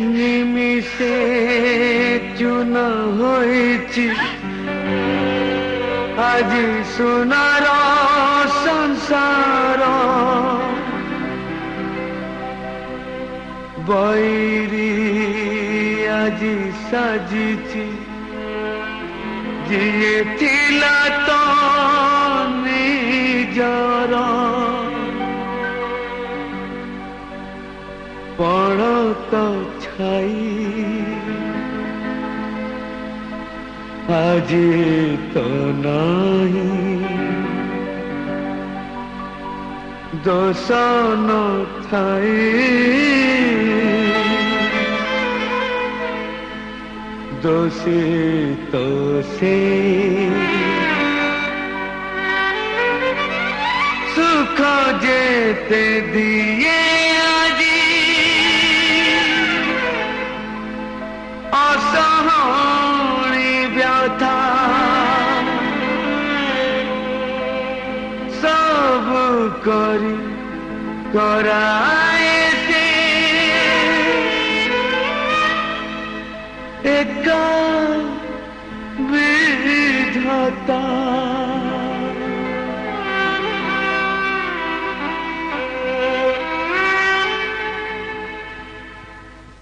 নিমিষে চূর্ণ হয়েছি আজি সোনার সংসার বৈরি আজি সাজিছি যিয়ে ଥିଲା ତ ନିଜର পড়ত ছাই আজি তো নাই দোষ নথাই দোষী তো সে সুখ যেতে দিয়ে আজি অসহনী ব্যথা সব করি করায় সে একা বিধাতা।